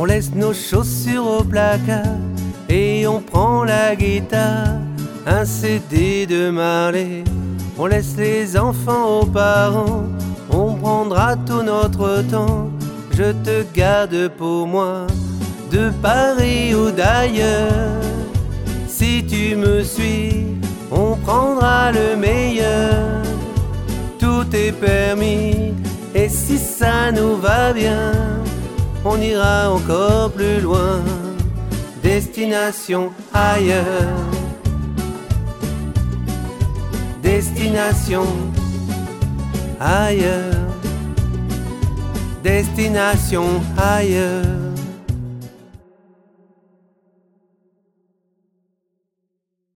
On laisse nos chaussures au placard et on prend la guitare, un CD de Marley. On laisse les enfants aux parents, on prendra tout notre temps. Je te garde pour moi, de Paris ou d'ailleurs. Si tu me suis, on prendra le meilleur. Tout est permis, et si ça nous va bien, on ira encore plus loin. Destination ailleurs. Destination ailleurs. Destination ailleurs.